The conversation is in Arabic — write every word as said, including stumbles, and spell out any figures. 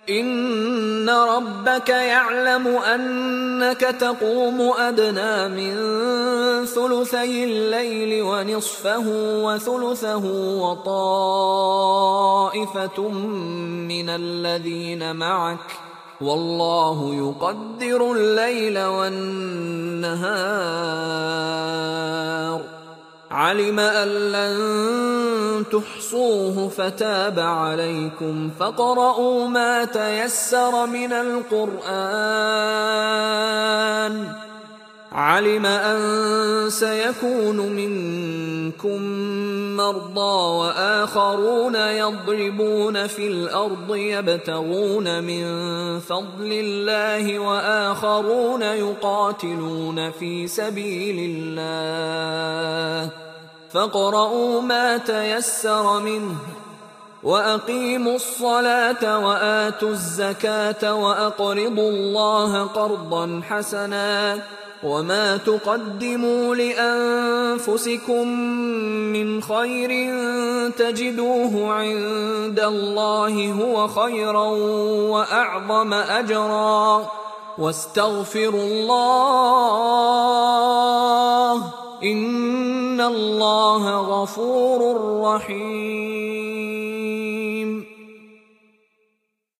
إن ربك يعلم أنك تقوم أدنى من ثلثي الليل ونصفه وثلثه وطائفة من الذين معك والله يقدر الليل والنهار علم أن لن تحصوه فتاب عليكم فاقرؤوا ما تيسر من القرآن علم أن سيكون منكم مرضى وآخرون يضربون في الأرض يبتغون من فضل الله وآخرون يقاتلون في سبيل الله فاقرؤوا ما تيسر منه وأقيموا الصلاة وآتوا الزكاة وأقرضوا الله قرضا حسنا وما تقدموا لأنفسكم من خير تجدوه عند الله هو خيرا وأعظم أجرا واستغفروا الله إن الله غفور رحيم.